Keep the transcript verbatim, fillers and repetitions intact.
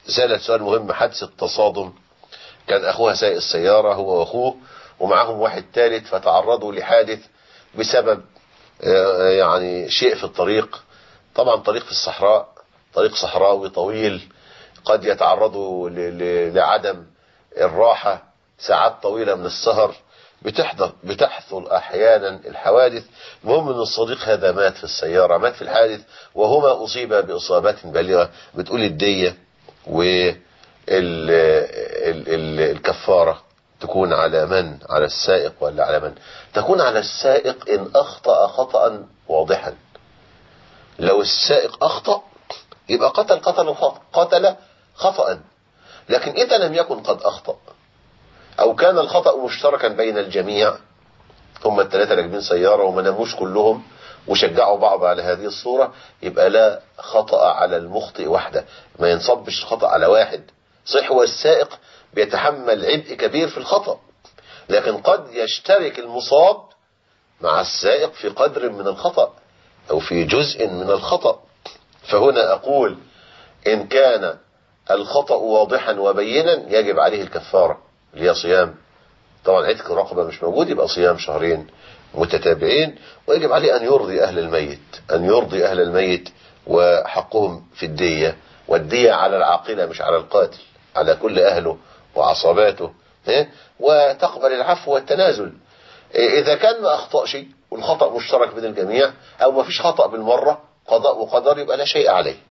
سألت سؤال مهم. حادثة تصادم، كان أخوها سايق السيارة هو وأخوه ومعهم واحد ثالث، فتعرضوا لحادث بسبب يعني شيء في الطريق. طبعا طريق في الصحراء، طريق صحراوي طويل، قد يتعرضوا لعدم الراحة، ساعات طويلة من السهر، بتحدث بتحصل أحيانا الحوادث. المهم أن الصديق هذا مات في السيارة، مات في الحادث، وهما أصيبا بإصابات بالغة. بتقول الدية والكفارة تكون على من؟ على السائق ولا على من؟ تكون على السائق إن أخطأ خطأ واضحا. لو السائق أخطأ يبقى قتل قتل قتل خطأ، لكن إذا لم يكن قد أخطأ أو كان الخطأ مشتركا بين الجميع، هم الثلاثة راكبين سيارة وما ناموش كلهم وشجعوا بعض على هذه الصورة، يبقى لا خطأ على المخطئ وحده، ما ينصبش الخطأ على واحد. صح، هو السائق بيتحمل عبء كبير في الخطأ، لكن قد يشترك المصاب مع السائق في قدر من الخطأ أو في جزء من الخطأ. فهنا أقول إن كان الخطأ واضحا وبينا يجب عليه الكفارة اللي هي صيام. طبعا عتق رقبة مش موجود، يبقى صيام شهرين متتابعين، ويجب عليه أن يرضي أهل الميت، أن يرضي أهل الميت وحقهم في الدية، والدية على العاقلة مش على القاتل، على كل أهله وعصاباته، وتقبل العفو والتنازل. إذا كان ما أخطأش والخطأ مشترك بين الجميع أو ما فيش خطأ بالمرة، قضاء وقدر، يبقى لا شيء عليه.